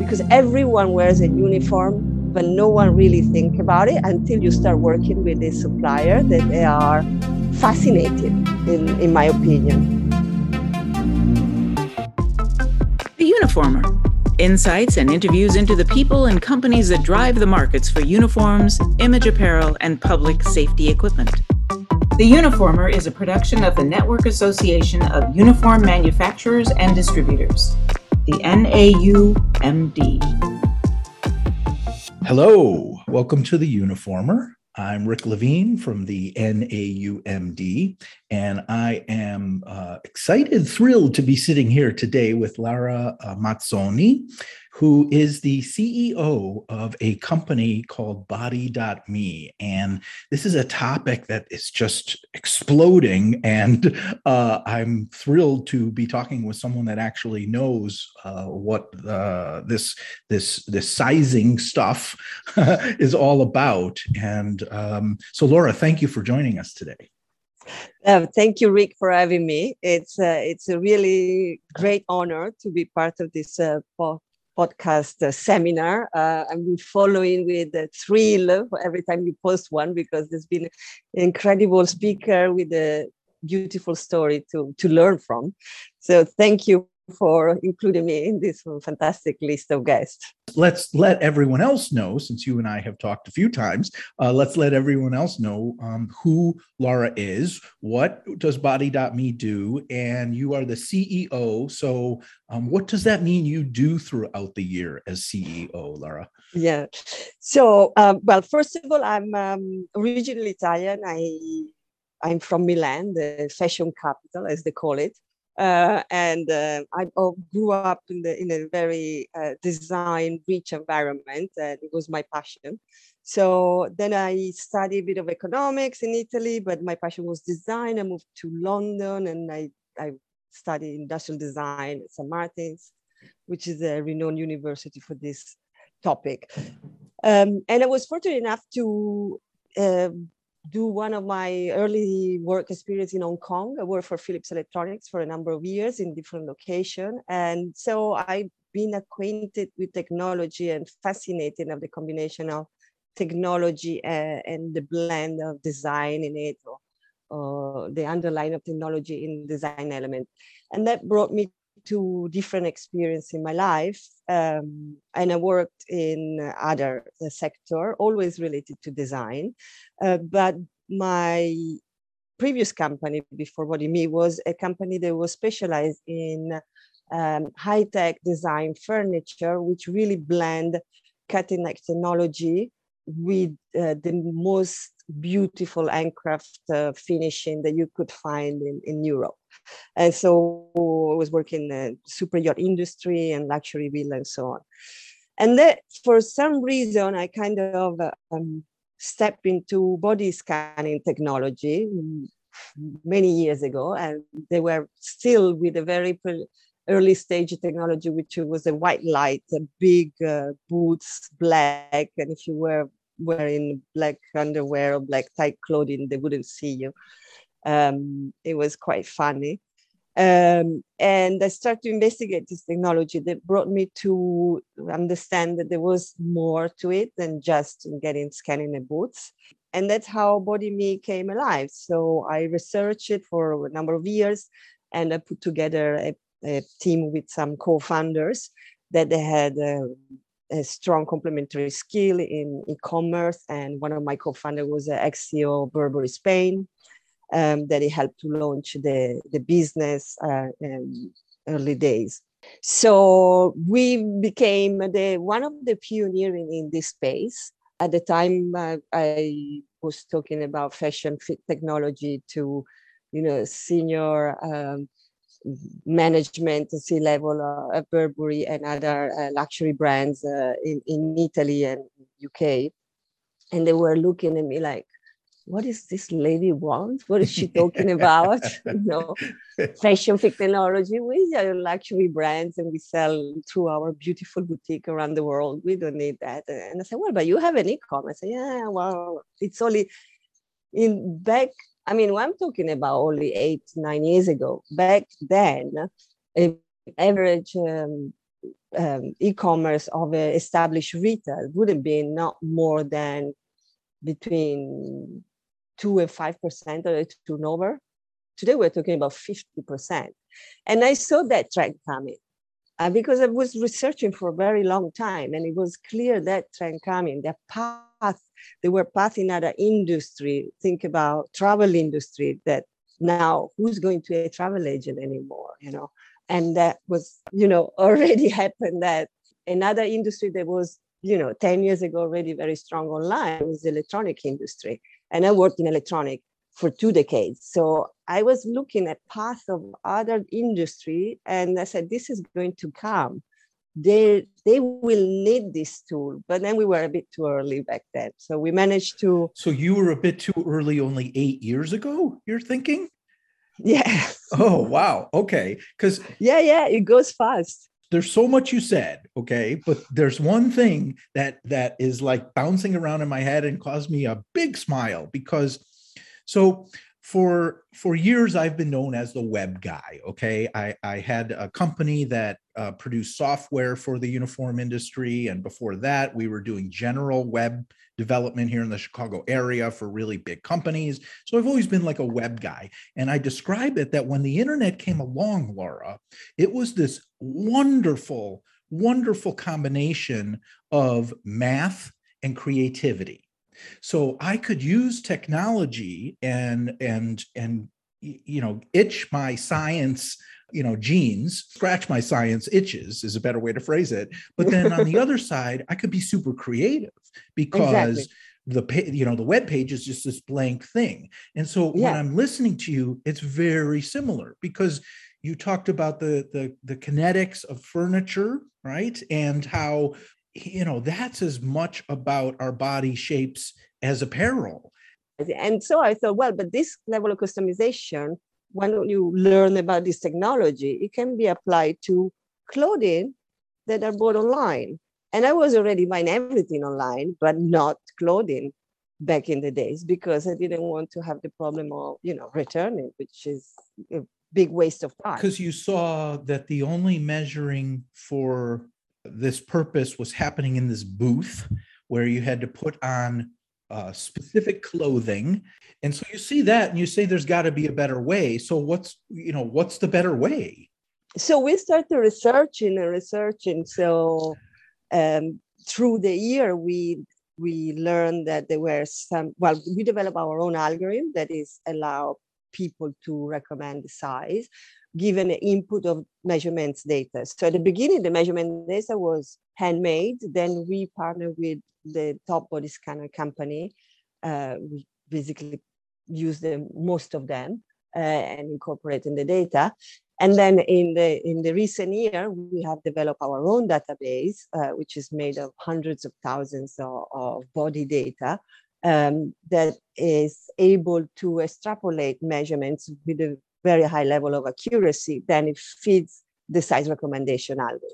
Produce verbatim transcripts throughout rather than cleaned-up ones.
because everyone wears a uniform, but no one really think about it until you start working with a supplier that they are fascinated, in, in my opinion. The Uniformer. Insights and interviews into the people and companies that drive the markets for uniforms, image apparel, and public safety equipment. The Uniformer is a production of the Network Association of Uniform Manufacturers and Distributors, the N A U M D. Hello, welcome to the Uniformer. I'm Rick Levine from the N A U M D, and I am uh, excited, thrilled to be sitting here today with Lara uh, Mazzoni, who is the C E O of a company called Body dot me. And this is a topic that is just exploding, and uh, I'm thrilled to be talking with someone that actually knows uh, what uh, this, this, this sizing stuff is all about. And um, so, Laura, thank you for joining us today. Uh, thank you, Rick, for having me. It's uh, it's a really great honor to be part of this uh, po- podcast uh, seminar. Uh, I've been following with uh, thrill every time you post one, because there's been an incredible speaker with a beautiful story to, to learn from. So thank you for including me in this fantastic list of guests. Let's let everyone else know, since you and I have talked a few times, uh, let's let everyone else know um, who Laura is, what does Body dot me do, and you are the C E O. So um, what does that mean you do throughout the year as C E O, Laura? Yeah. So, um, well, first of all, I'm um, originally Italian. I, I'm from Milan, the fashion capital, as they call it. Uh, and uh, I grew up in, the, in a very uh, design-rich environment, and it was my passion. So then I studied a bit of economics in Italy, but my passion was design. I moved to London, and I, I studied industrial design at Saint Martin's, which is a renowned university for this topic. Um, and I was fortunate enough to uh, do one of my early work experience in Hong Kong. I worked for Philips Electronics for a number of years in different locations. And so I've been acquainted with technology and fascinated of the combination of technology uh, and the blend of design in it, or, or the underlying of technology in design element. And that brought me to different experience in my life. Um, and I worked in other uh, sector, always related to design. Uh, but my previous company before Body dot me was a company that was specialized in um, high-tech design furniture, which really blend cutting-edge technology with uh, the most beautiful handcraft uh, finishing that you could find in, in Europe. And so I was working in the super yacht industry and luxury villa and so on. And that, for some reason, I kind of um, stepped into body scanning technology many years ago. And they were still with a very early stage of technology, which was a white light, a big uh, boots, black. And if you were wearing black underwear or black tight clothing, they wouldn't see you. Um, it was quite funny. Um, and I started to investigate this technology that brought me to understand that there was more to it than just getting scanning the boots. And that's how Body dot me came alive. So I researched it for a number of years, and I put together a, a team with some co-founders that they had a, a strong complementary skill in e-commerce. And one of my co-founders was an ex-C E O of Burberry Spain. Um, that he helped to launch the, the business uh, in early days. So we became the one of the pioneers in, in this space. At the time, uh, I was talking about fashion fit technology to, you know, senior um, management, C-level uh, at Burberry and other uh, luxury brands uh, in, in Italy and U K. And they were looking at me like, what is this lady want? What is she talking about? You know, fashion fit technology. We are luxury brands and we sell through our beautiful boutique around the world. We don't need that. And I said, well, but you have an e-com. I said, yeah, well, it's only in back. I mean, I'm talking about only eight, nine years ago. Back then, an average um, um, e-commerce of a established retail would have been not more than between two and five percent of the turnover. Today we're talking about fifty percent. And I saw that trend coming uh, because I was researching for a very long time, and it was clear that trend coming, the path, there were paths in other industry. Think about travel industry, that now who's going to a travel agent anymore, you know? And that was, you know, already happened. That another industry that was, you know, ten years ago already very strong online was the electronic industry. And I worked in electronic for two decades. So I was looking at paths of other industry, and I said, this is going to come. They, they will need this tool. But then we were a bit too early back then. So we managed to... So you were a bit too early only eight years ago, you're thinking? Yeah. Oh, wow. Okay. Because yeah, yeah, it goes fast. There's so much you said, okay, but there's one thing that that is like bouncing around in my head and caused me a big smile, because so for for years I've been known as the web guy. Okay, I I had a company that uh, produced software for the uniform industry, and before that we were doing general web development here in the Chicago area for really big companies. So I've always been like a web guy. And I describe it that when the internet came along, Laura, it was this wonderful, wonderful combination of math and creativity. So I could use technology and, and, and, you know, itch my science, you know, genes, scratch my science itches is a better way to phrase it. But then on the other side, I could be super creative because exactly. the, you know, the web page is just this blank thing. And so yeah. when I'm listening to you, it's very similar, because you talked about the, the, the kinetics of furniture, right? And how, you know, that's as much about our body shapes as apparel. And so I thought, well, but this level of customization, when you learn about this technology, it can be applied to clothing that are bought online. And I was already buying everything online, but not clothing back in the days, because I didn't want to have the problem of, you know, returning, which is a big waste of time. Because you saw that the only measuring for this purpose was happening in this booth where you had to put on uh, specific clothing. And so you see that and you say, there's got to be a better way. So what's, you know, what's the better way? So we started researching and researching. So um, through the year, we we learned that there were some, well, we developed our own algorithm that is allow people to recommend the size, given the input of measurements data. So at the beginning, the measurement data was handmade. Then we partnered with the top body scanner company. Uh, we basically use them, most of them, uh, and incorporate in the data. And then in the in the recent year, we have developed our own database, uh, which is made of hundreds of thousands of, of body data um, that is able to extrapolate measurements with a very high level of accuracy. Then it feeds the size recommendation algorithm.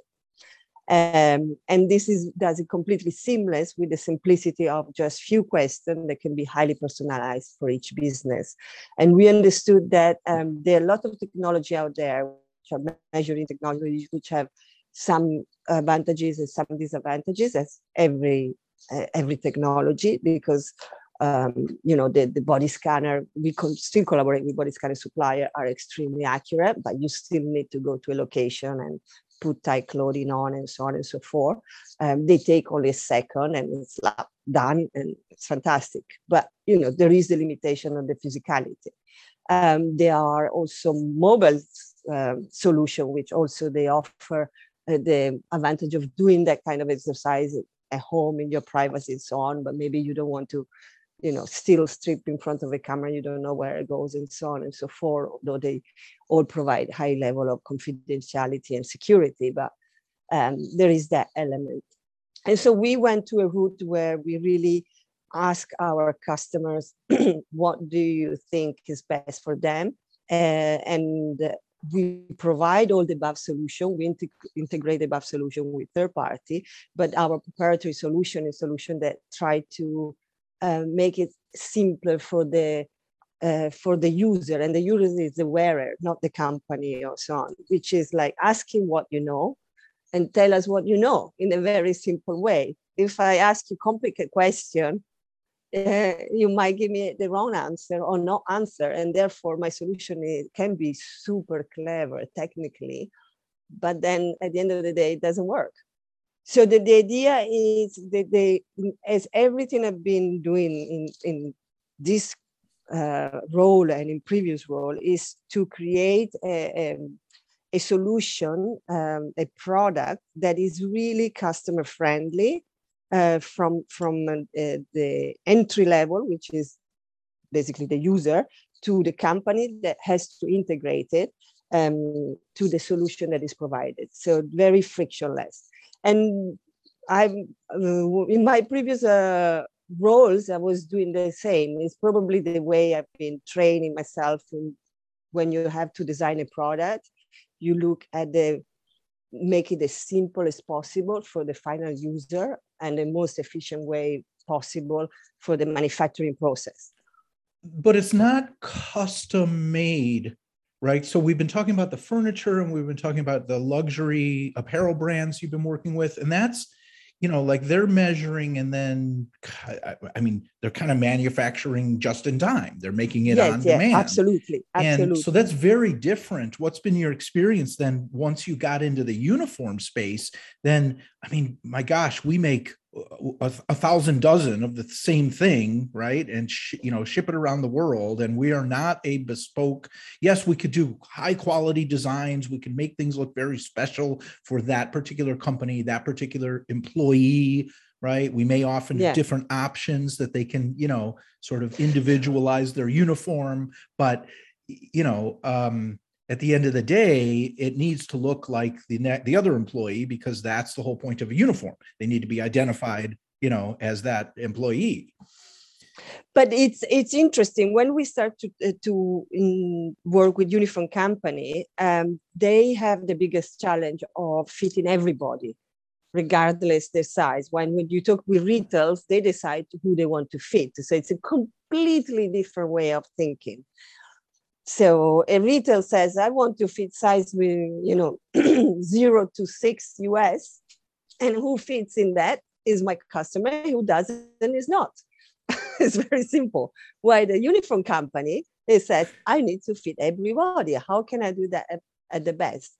Um, and this is does it completely seamless with the simplicity of just few questions that can be highly personalized for each business. And we understood that um, there are a lot of technology out there, which are measuring technologies, which have some advantages and some disadvantages, as every uh, every technology, because um, you know the, the body scanner, we can still collaborate with body scanner supplier, are extremely accurate, but you still need to go to a location and put tight clothing on and so on and so forth. Um, they take only a second and it's done and it's fantastic. But, you know, there is the limitation on the physicality. Um, there are also mobile uh, solution, which also they offer uh, the advantage of doing that kind of exercise at home in your privacy and so on, but maybe you don't want to, you know, still strip in front of a camera, you don't know where it goes and so on and so forth, although they all provide high level of confidentiality and security, but um, there is that element. And so we went to a route where we really ask our customers, what do you think is best for them? Uh, and we provide all the above solution. We integ- integrate the above solution with third party, but our proprietary solution is a solution that try to Uh, make it simpler for the uh, for the user, and the user is the wearer, not the company or so on, which is like asking what you know and tell us what you know in a very simple way. If I ask you a complicated question, uh, you might give me the wrong answer or no answer. And therefore, my solution is, can be super clever technically, but then at the end of the day, it doesn't work. So the, the idea is that they, as everything I've been doing in, in this uh, role and in previous role, is to create a, a, a solution, um, a product that is really customer friendly, uh, from, from uh, the entry level, which is basically the user, to the company that has to integrate it um, to the solution that is provided. So very frictionless. And I'm uh, in my previous uh, roles, I was doing the same. It's probably the way I've been training myself. In, when you have to design a product, you look at the, make it as simple as possible for the final user and the most efficient way possible for the manufacturing process. But it's not custom made, right? So we've been talking about the furniture and we've been talking about the luxury apparel brands you've been working with. And that's, you know, like they're measuring and then, I mean, they're kind of manufacturing just in time. They're making it yes, on yeah, demand. Absolutely, absolutely. And so that's very different. What's been your experience then once you got into the uniform space? Then, I mean, my gosh, we make a, a thousand dozen of the same thing, right? And, sh- you know, ship it around the world. And we are not a bespoke. Yes, we could do high quality designs. We can make things look very special for that particular company, that particular employee, right? We may offer yeah. different options that they can, you know, sort of individualize their uniform. But, you know, um, at the end of the day, it needs to look like the ne- the other employee, because that's the whole point of a uniform. They need to be identified, you know, as that employee. But it's it's interesting when we start to uh, to in work with uniform company. Um, they have the biggest challenge of fitting everybody, regardless their size. When, when you talk with retailers, they decide who they want to fit. So it's a completely different way of thinking. So a retail says, I want to fit size with, you know, zero to six U S, and who fits in that is my customer, who doesn't is not. It's very simple. Why the uniform company, they said, I need to fit everybody. How can I do that at, at the best?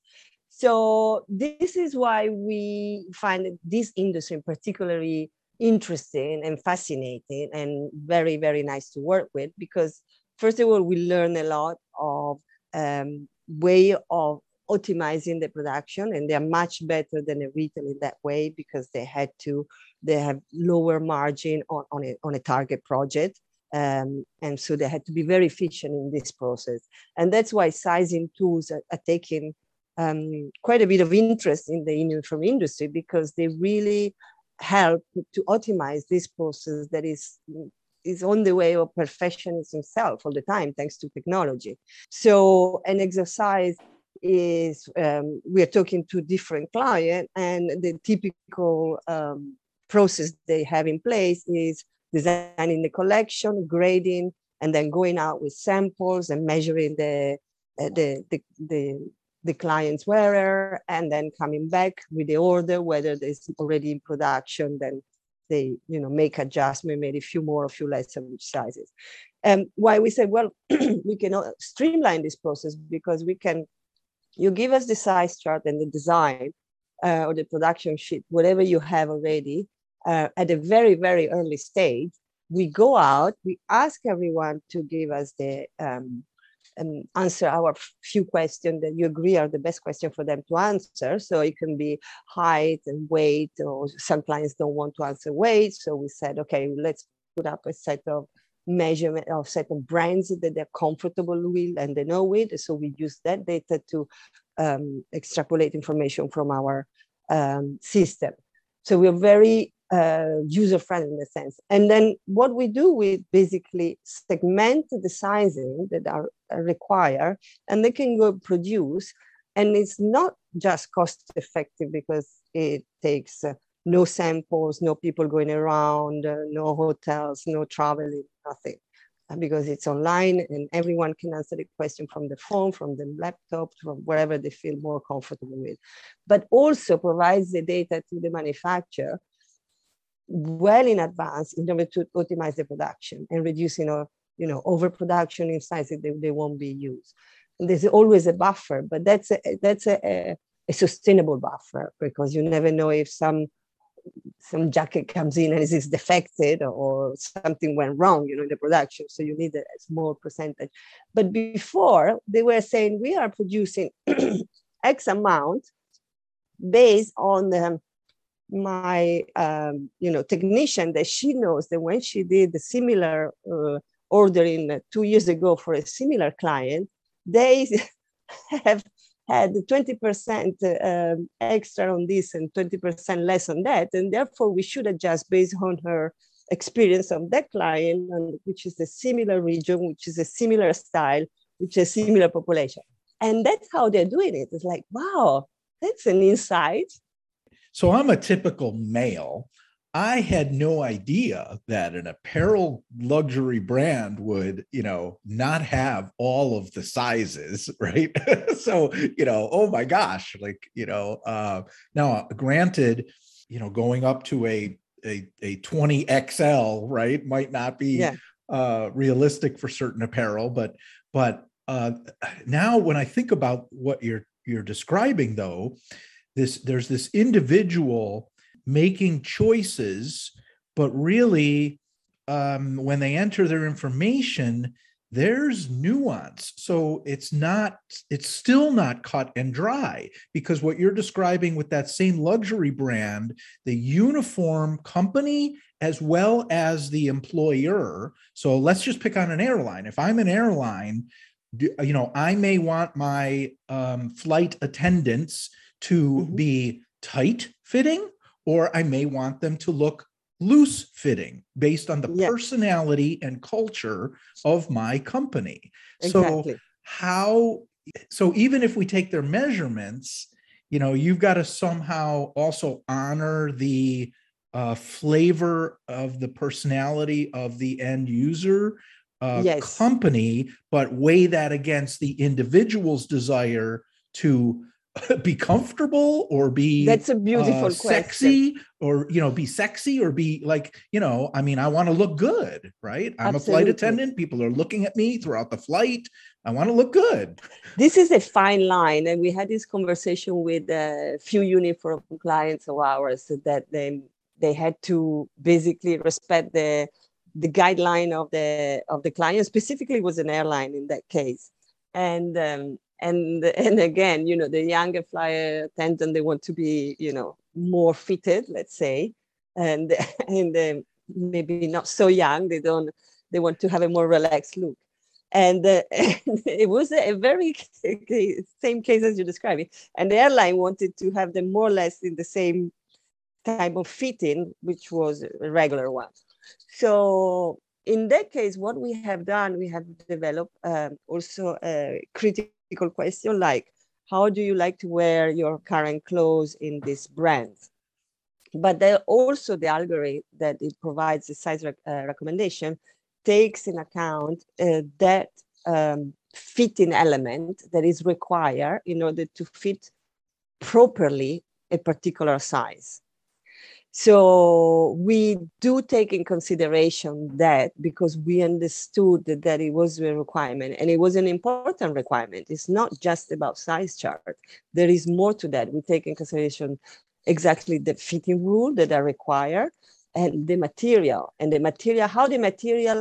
So this is why we find this industry particularly interesting and fascinating and very, very nice to work with, because first of all, we learn a lot of um, way of optimizing the production, and they're much better than a retail in that way, because they had to, they have lower margin on, on, a, on a target project. Um, and so they had to be very efficient in this process. And that's why sizing tools are, are taking um, quite a bit of interest in the uniform industry, because they really help to optimize this process that is is on the way of perfectionism itself all the time, thanks to technology. So an exercise is, um, we are talking to different clients, and the typical um, process they have in place is designing the collection, grading, and then going out with samples and measuring the, uh, the, the, the, the client's wearer, and then coming back with the order, whether it's already in production, then they, you know, make adjustment, maybe a few more, a few less of each sizes. And um, why we said, well, we can streamline this process, because we can, you give us the size chart and the design uh, or the production sheet, whatever you have already, uh, at a very, very early stage. We go out, we ask everyone to give us the, um, and answer our few questions that you agree are the best question for them to answer. So it can be height and weight, or some clients don't want to answer weight. So we said, okay, let's put up a set of measurement of certain brands that they're comfortable with and they know with. So we use that data to um, extrapolate information from our um, system. So we're very uh, user-friendly in a sense. And then what we do, we basically segment the sizing that are, are required, and they can go produce. And it's not just cost-effective, because it takes uh, no samples, no people going around, uh, no hotels, no traveling, nothing. because it's online and everyone can answer the question from the phone, from the laptop, from wherever they feel more comfortable with, but also provides the data to the manufacturer well in advance in order to optimize the production and reduce, you know, you know, overproduction in sizes that they won't be used. And there's always a buffer, but that's a, that's a, a, a sustainable buffer, because you never know if some some jacket comes in and is defected or something went wrong, you know, in the production. So you need a small percentage. But before, they were saying we are producing X amount based on the, my, um, you know, technician, that she knows that when she did the similar uh, ordering two years ago for a similar client, they have had twenty percent um, extra on this and twenty percent less on that. And therefore we should adjust based on her experience of that client, and which is a similar region, which is a similar style, which is a similar population. And that's how they're doing it. It's like, wow, that's an insight. So I'm a typical male. I had no idea that an apparel luxury brand would, you know, not have all of the sizes, right? So, you know, oh my gosh, like, you know, uh, now granted, you know, going up to a, a, a twenty X L, right, might not be yeah. uh, realistic for certain apparel, but, but uh, now when I think about what you're, you're describing though, this, there's this individual making choices, but really um, when they enter their information, there's nuance. So it's not, it's still not cut and dry, because what you're describing with that same luxury brand, the uniform company as well as the employer. So let's just pick on an airline. If I'm an airline, you know, I may want my um, flight attendants to mm-hmm. be tight fitting, or I may want them to look loose fitting based on the yeah. personality and culture of my company. Exactly. So how, so even if we take their measurements, you know, you've got to somehow also honor the uh, flavor of the personality of the end user uh, yes. company, but weigh that against the individual's desire to be comfortable or be that's a beautiful uh, sexy or, you know, be sexy or be like, you know, I mean, I want to look good, right? I'm Absolutely. a flight attendant. People are looking at me throughout the flight. I want to look good. This is a fine line. And we had this conversation with a few uniform clients of ours that they, they had to basically respect the, the guideline of the, of the client. Specifically, it was an airline in that case. And, um, And, and again, you know, the younger flyer attendant, they want to be, you know, more fitted, let's say, and, and um, maybe not so young. They don't, they want to have a more relaxed look. And, uh, and it was a very same case as you're describing. And the airline wanted to have them more or less in the same type of fitting, which was a regular one. So in that case, what we have done, we have developed um, also a critical question like, how do you like to wear your current clothes in this brand? But then also the algorithm that it provides the size rec uh, recommendation takes in account uh, that um, fitting element that is required in order to fit properly a particular size. So we do take in consideration that, because we understood that, that it was a requirement, and it was an important requirement. It's not just about size chart. There is more to that. We take in consideration exactly the fitting rule that are required, and the material, and the material, how the material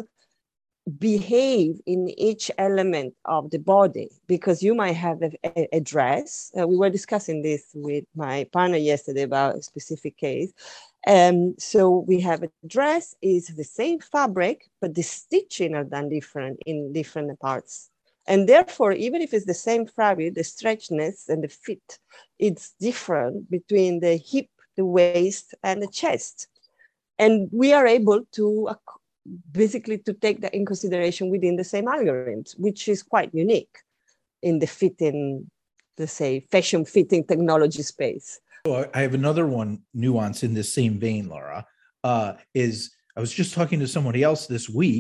behave in each element of the body, because you might have a, a, a dress. Uh, we were discussing this with my partner yesterday about a specific case. Um, so we have a dress is the same fabric, but the stitching are done different in different parts. And therefore, even if it's the same fabric, the stretchiness and the fit, it's different between the hip, the waist, and the chest. And we are able to basically to take that in consideration within the same algorithms, which is quite unique in the fitting, let's say, fashion fitting technology space. So I have another one nuance in this same vein, Laura, uh, is I was just talking to somebody else this week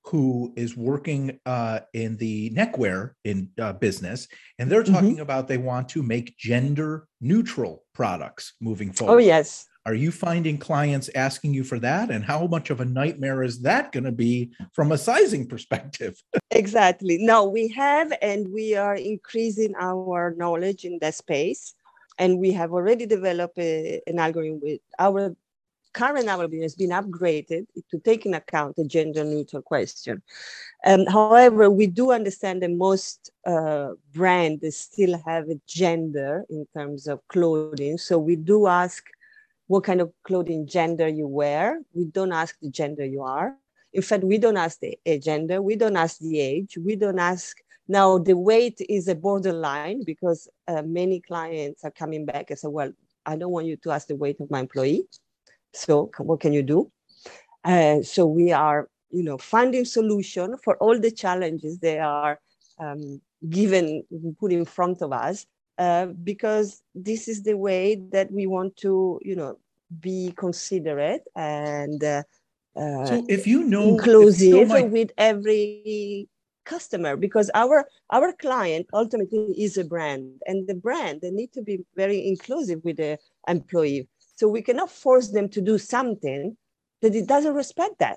who is working uh, in the neckwear in uh, business, and they're talking mm-hmm. about they want to make gender neutral products moving forward. Oh, yes. Are you finding clients asking you for that? And how much of a nightmare is that going to be from a sizing perspective? Exactly. No, we have, and we are increasing our knowledge in that space. And we have already developed a, an algorithm with our current algorithm has been upgraded to take into account a gender neutral question. Um, however, we do understand that most uh, brands still have a gender in terms of clothing. So we do ask what kind of clothing gender you wear. We don't ask the gender you are. In fact, we don't ask the gender. We don't ask the age. We don't ask. Now, the weight is a borderline because uh, many clients are coming back and say, well, I don't want you to ask the weight of my employee. So what can you do? Uh, so we are, you know, finding solution for all the challenges they are um, given, put in front of us, uh, because this is the way that we want to, you know, be considerate and uh, uh, so if you know, inclusive if you know my... with every customer, because our our client ultimately is a brand, and the brand, they need to be very inclusive with the employee. So we cannot force them to do something that it doesn't respect that.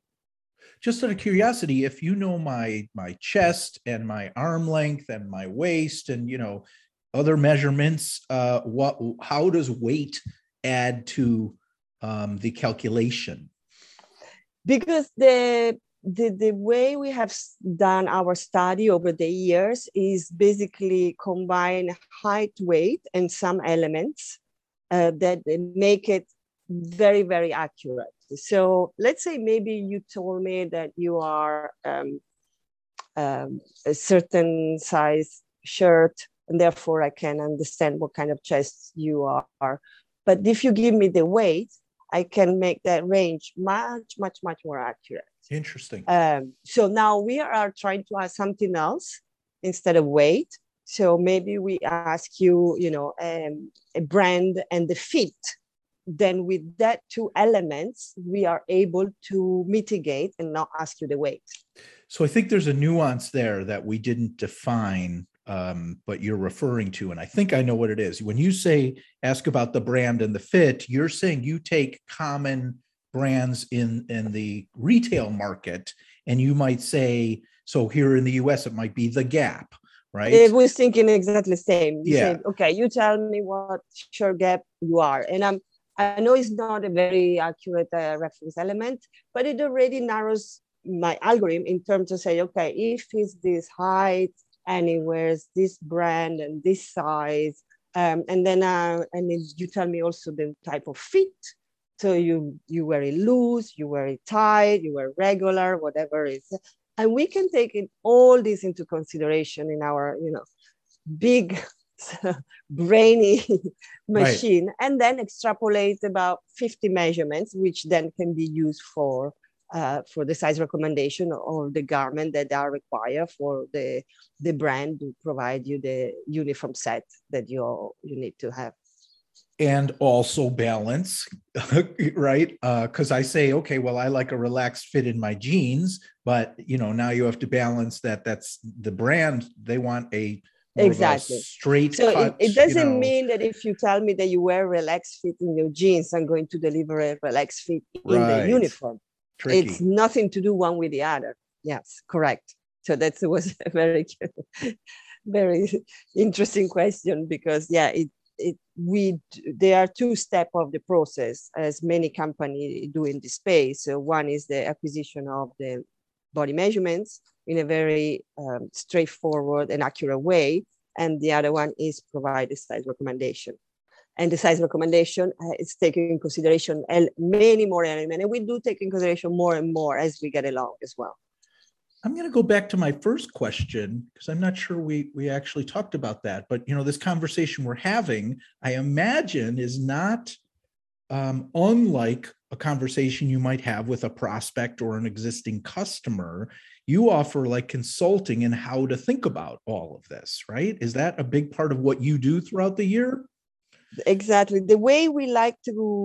Just out of curiosity, if you know my my chest and my arm length and my waist and, you know, other measurements, uh, what how does weight add to um, the calculation? Because the, the the way we have done our study over the years is basically combine height, weight, and some elements Uh, that make it very, very accurate. So let's say maybe you told me that you are um, um, a certain size shirt, and therefore I can understand what kind of chest you are. But if you give me the weight, I can make that range much, much, much more accurate. Interesting. Um, so now we are trying to ask something else instead of weight. So maybe we ask you, you know, um, a brand and the fit. Then with that two elements, we are able to mitigate and not ask you the weight. So I think there's a nuance there that we didn't define, um, but you're referring to, and I think I know what it is. When you say ask about the brand and the fit, you're saying you take common brands in, in the retail market, and you might say, so here in the U S, it might be the Gap. Right. It was thinking exactly the same. You yeah. said, okay, you tell me what shirt Gap you are. And I'm, I know it's not a very accurate uh, reference element, but it already narrows my algorithm in terms of say, okay, if it's this height and it wears this brand and this size, um, and then uh, and then you tell me also the type of fit. So you, you wear it loose, you wear it tight, you wear regular, whatever it is. And we can take it, all this into consideration in our, you know, big brainy machine, right. And then extrapolate about fifty measurements, which then can be used for uh, for the size recommendation or the garment that are required for the the brand to provide you the uniform set that you you need to have. And also balance, right? Because uh, I say, okay, well, I like a relaxed fit in my jeans, but you know, now you have to balance that. That's the brand. They want a exactly a straight so cut. It, it doesn't you know. mean that if you tell me that you wear relaxed fit in your jeans, I'm going to deliver a relaxed fit in right. the uniform. Tricky. It's nothing to do one with the other. Yes, correct. So that was a very, very interesting question because yeah, it. It, we there are two steps of the process, as many companies do in this space. So one is the acquisition of the body measurements in a very um, straightforward and accurate way, and the other one is provide a size recommendation. And the size recommendation uh, is taking in consideration many more elements, and we do take in consideration more and more as we get along as well. I'm going to go back to my first question because I'm not sure we we actually talked about that. But you know, this conversation we're having, I imagine, is not um, unlike a conversation you might have with a prospect or an existing customer. You offer like consulting in how to think about all of this, right? Is that a big part of what you do throughout the year? Exactly. The way we like to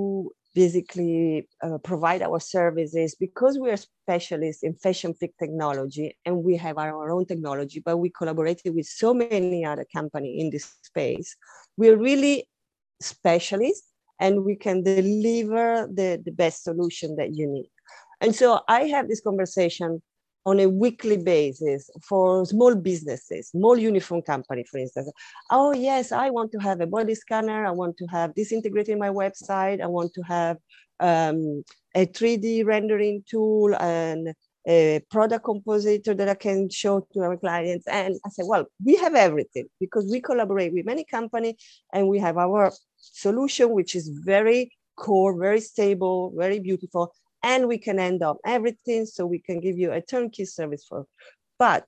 basically uh, provide our services because we are specialists in fashion fit technology and we have our own technology, but we collaborated with so many other companies in this space. We're really specialists and we can deliver the, the best solution that you need. And so I have this conversation on a weekly basis for small businesses, small uniform company, for instance. Oh, yes, I want to have a body scanner. I want to have this integrated in my website. I want to have um, a three D rendering tool and a product compositor that I can show to our clients. And I said, well, we have everything because we collaborate with many companies and we have our solution, which is very core, very stable, very beautiful. And we can end up everything, so we can give you a turnkey service for. But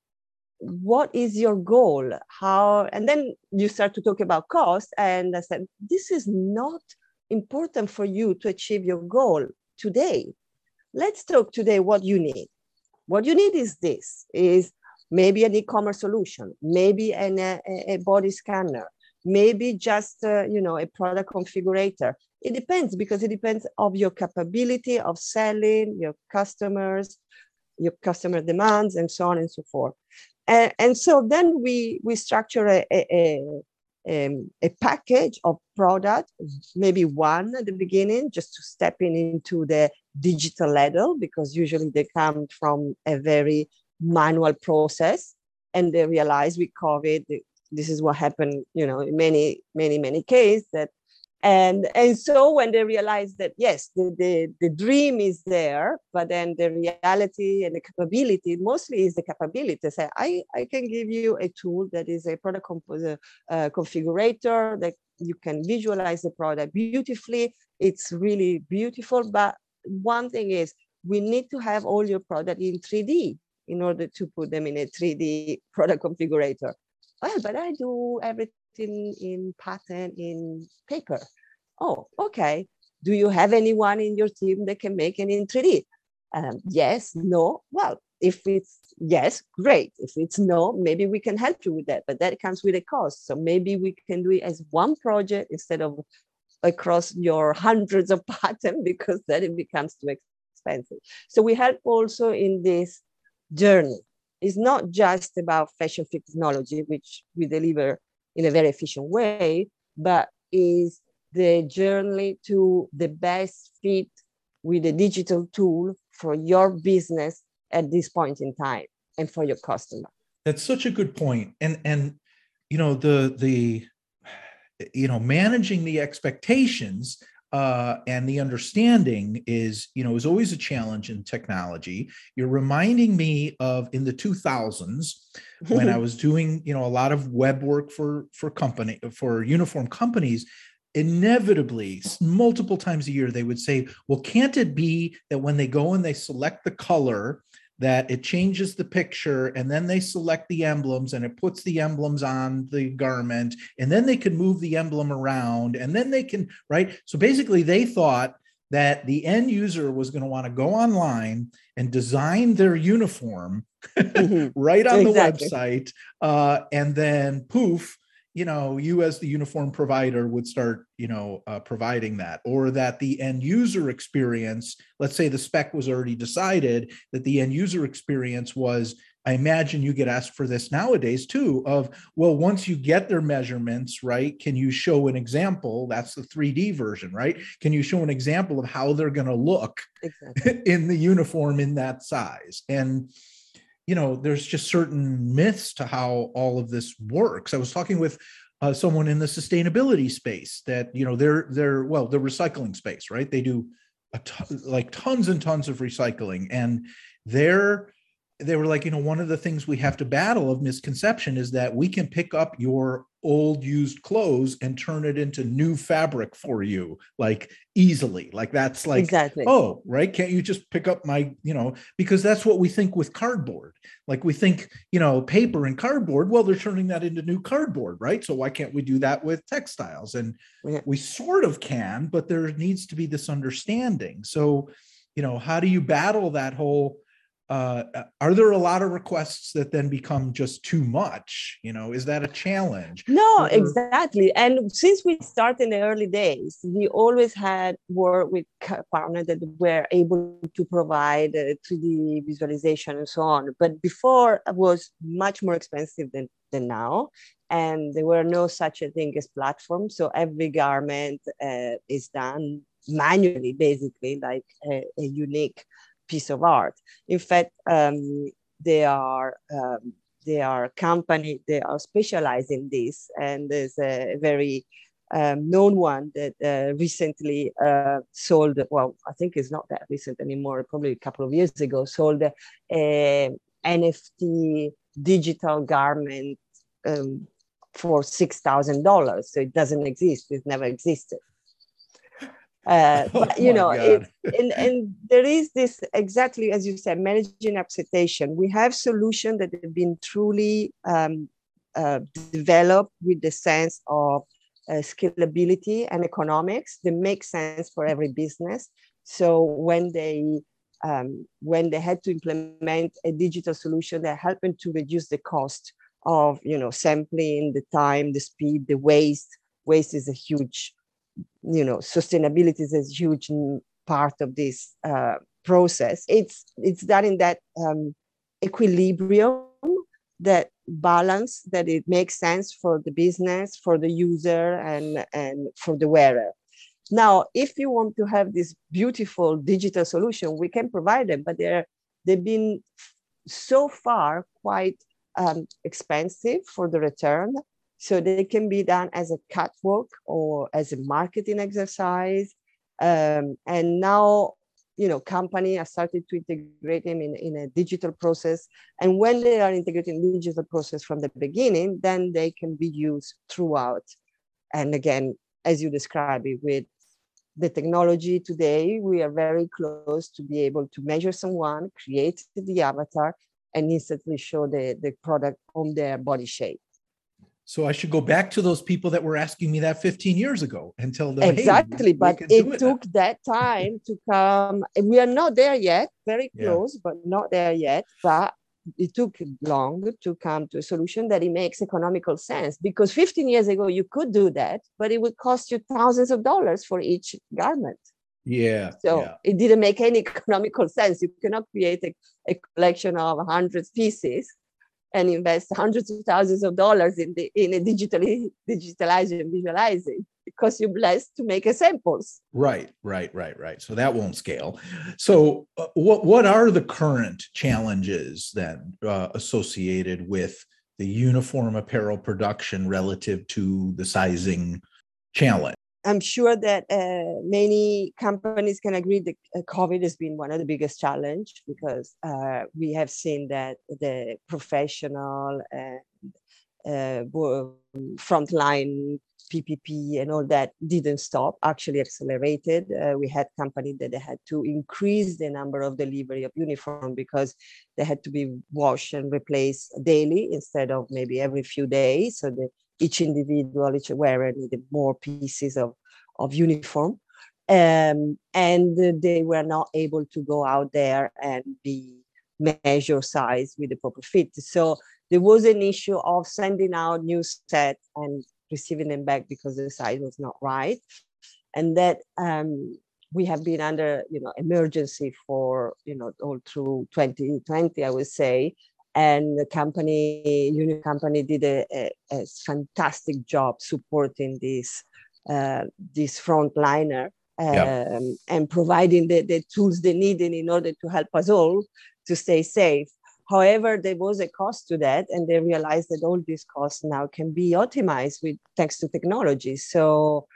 what is your goal? How? And then you start to talk about cost. And I said, this is not important for you to achieve your goal today. Let's talk today what you need. What you need is this, is maybe an e-commerce solution, maybe an, a, a body scanner, maybe just uh, you know, a product configurator. It depends, because it depends of your capability of selling, your customers, your customer demands, and so on and so forth. And, and so then we, we structure a, a, a, a package of product, maybe one at the beginning, just to step in into the digital ladder, because usually they come from a very manual process. And they realize with COVID, this is what happened, you know, in many, many, many cases that And, and so when they realize that, yes, the, the, the dream is there, but then the reality and the capability, mostly is the capability. Say, I, I can give you a tool that is a product composer, uh, configurator that you can visualize the product beautifully. It's really beautiful. But one thing is, we need to have all your product in three D in order to put them in a three D product configurator. Well, but I do everything in, in pattern, in paper. Oh, okay. Do you have anyone in your team that can make it in three D? Um, yes, no. Well, if it's yes, great. If it's no, maybe we can help you with that, but that comes with a cost. So maybe we can do it as one project instead of across your hundreds of patterns, because then it becomes too expensive. So we help also in this journey. It's not just about fashion fit technology, which we deliver in a very efficient way, but is the journey to the best fit with a digital tool for your business at this point in time and for your customer. That's such a good point. And, and, you know, the, the, you know, managing the expectations uh, and the understanding is, you know, is always a challenge in technology. You're reminding me of in the two thousands when I was doing, you know, a lot of web work for, for company, for uniform companies. Inevitably, multiple times a year, they would say, well, can't it be that when they go and they select the color, that it changes the picture, and then they select the emblems and it puts the emblems on the garment, and then they can move the emblem around, and then they can, right? So basically they thought that the end user was going to want to go online and design their uniform mm-hmm. right on exactly. the website. Uh, and then poof, you know, you as the uniform provider would start, you know, uh, providing that, or that the end user experience, let's say the spec was already decided, that the end user experience was, I imagine you get asked for this nowadays too, of, well, once you get their measurements, right, can you show an example? That's the three D version, right? Can you show an example of how they're going to look exactly. in the uniform in that size? And you know, there's just certain myths to how all of this works. I was talking with uh, someone in the sustainability space that, you know, they're, they're, well, the recycling space, right? They do a ton, like tons and tons of recycling, and they're, they were like, you know, one of the things we have to battle of misconception is that we can pick up your old used clothes and turn it into new fabric for you, like easily. Like that's like, exactly. Oh, right. Can't you just pick up my, you know, because that's what we think with cardboard. Like we think, you know, paper and cardboard, well, they're turning that into new cardboard, right? So why can't we do that with textiles? And yeah. we sort of can, but there needs to be this understanding. So, you know, how do you battle that whole, uh, are there a lot of requests that then become just too much? You know, is that a challenge? No, or... exactly. And since we started in the early days, we always had work with partners that were able to provide uh, three D visualization and so on. But before it was much more expensive than, than now. And there were no such a thing as platforms. So every garment uh, is done manually, basically, like a, a unique piece of art. In fact, um, they are um, they are company, they are specialized in this. And there's a very um, known one that uh, recently uh, sold, well, I think it's not that recent anymore, probably a couple of years ago, sold a, a N F T digital garment um, for six thousand dollars. So it doesn't exist, it never existed. Uh, oh but you know, it, and, and there is this, exactly as you said, managing acceptation. We have solutions that have been truly um, uh, developed with the sense of uh, scalability and economics that make sense for every business. So when they um, when they had to implement a digital solution that helped them to reduce the cost of, you know, sampling, the time, the speed, the waste. Waste is a huge, you know, sustainability is a huge part of this uh, process. It's it's done in that um, equilibrium, that balance, that it makes sense for the business, for the user, and, and for the wearer. Now, if you want to have this beautiful digital solution, we can provide them, but they're, they've been so far quite um, expensive for the return. So they can be done as a catwalk or as a marketing exercise. Um, and now, you know, companies are starting to integrate them in, in a digital process. And when they are integrating the digital process from the beginning, then they can be used throughout. And again, as you described it, with the technology today, we are very close to be able to measure someone, create the avatar, and instantly show the, the product on their body shape. So I should go back to those people that were asking me that fifteen years ago and tell them, exactly, hey, but it, it took now. that time to come. We are not there yet, very close, yeah. but not there yet. But it took long to come to a solution that it makes economical sense, because fifteen years ago you could do that, but it would cost you thousands of dollars for each garment. Yeah. So yeah. it didn't make any economical sense. You cannot create a, a collection of one hundred pieces and invest hundreds of thousands of dollars in the in a digitally digitalizing and visualizing. It costs you less to make a samples. Right, right, right, right. So that won't scale. So uh, what what are the current challenges then uh, associated with the uniform apparel production relative to the sizing challenge? I'm sure that uh, many companies can agree that COVID has been one of the biggest challenge, because uh, we have seen that the professional and uh, frontline P P P and all that didn't stop, actually accelerated. Uh, we had companies that they had to increase the number of delivery of uniform because they had to be washed and replaced daily instead of maybe every few days. So the each individual, each wearer needed more pieces of, of uniform. Um, and they were not able to go out there and be measure size with the proper fit. So there was an issue of sending out new sets and receiving them back because the size was not right. And that um, we have been under, you know, emergency for, you know, all through twenty twenty, I would say. And the company, Union Company, did a, a, a fantastic job supporting this uh, this frontliner um, yeah. and providing the, the tools they needed in order to help us all to stay safe. However, there was a cost to that, and they realized that all these costs now can be optimized with thanks to technology. So,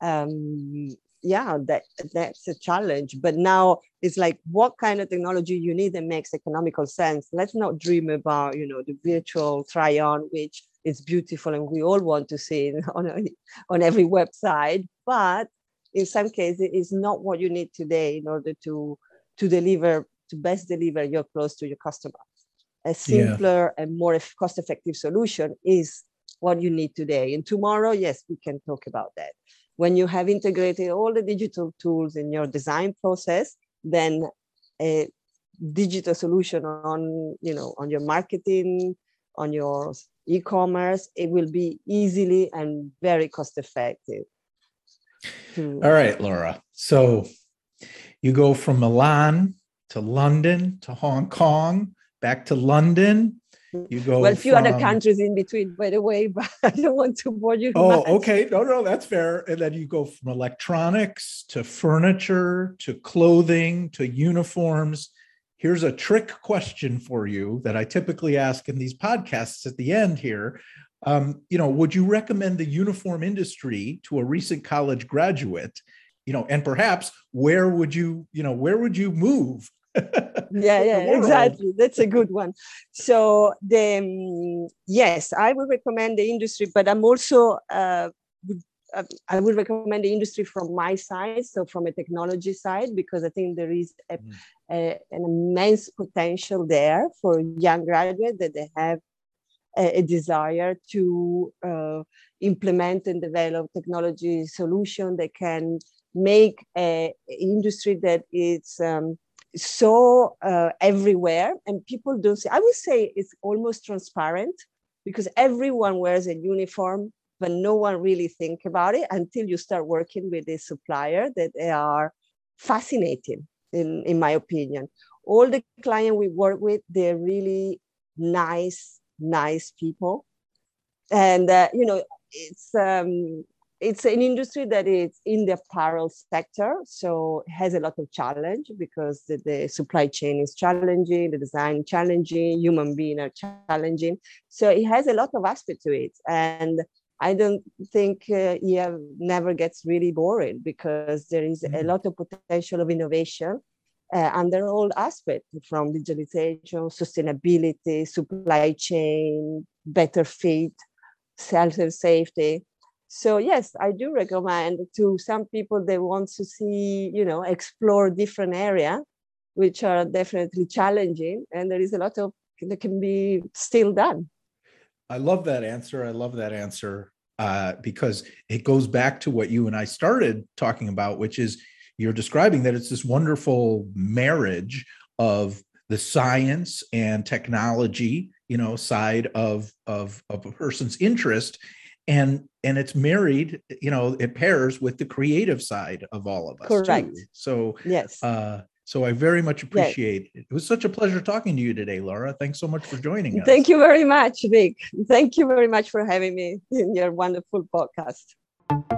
um, yeah, that that's a challenge. But now it's like, what kind of technology you need that makes economical sense? Let's not dream about, you know, the virtual try-on, which is beautiful and we all want to see it on a, on every website. But in some cases, it's not what you need today in order to to deliver to best deliver your clothes to your customer. A simpler yeah. and more cost-effective solution is what you need today. And tomorrow, yes, we can talk about that. When you have integrated all the digital tools in your design process, then uh, digital solution on, you know, on your marketing, on your e-commerce, it will be easily and very cost effective. To... All right, Laura. So you go from Milan to London to Hong Kong, back to London. You go well, a few from... other countries in between, by the way, but I don't want to bore you. Oh, much. okay. No, no, that's fair. And then you go from electronics to furniture to clothing to uniforms. Here's a trick question for you that I typically ask in these podcasts at the end here. Um, you know, would you recommend the uniform industry to a recent college graduate? You know, and perhaps where would you, you know, where would you move? yeah, yeah, exactly. That's a good one. So the um, yes, I would recommend the industry, but I'm also uh, would, uh, I would recommend the industry from my side, so from a technology side, because I think there is a, mm. a, an immense potential there for young graduates that they have a, a desire to uh, implement and develop technology solution that can make a, a industry that is um, so uh, everywhere, and people don't see. I would say it's almost transparent because everyone wears a uniform, but no one really think about it until you start working with a supplier that they are fascinating, in, in my opinion. All the clients we work with, they're really nice, nice people. And, uh, you know, it's, um, it's an industry that is in the apparel sector, so it has a lot of challenge because the, the supply chain is challenging, the design challenging, human beings are challenging. So it has a lot of aspect to it. And I don't think uh, E F never gets really boring because there is a lot of potential of innovation uh, under all aspects, from digitalization, sustainability, supply chain, better fit, health and safety. So yes, I do recommend to some people that want to see, you know, explore different areas, which are definitely challenging, and there is a lot of that can be still done. I love that answer. I love that answer uh, because it goes back to what you and I started talking about, which is you're describing that it's this wonderful marriage of the science and technology, you know, side of of, of a person's interest. And and it's married, you know, it pairs with the creative side of all of us. Correct. Too. So yes. Uh, so I very much appreciate yes. it. It was such a pleasure talking to you today, Laura. Thanks so much for joining us. Thank you very much, Vic. Thank you very much for having me in your wonderful podcast.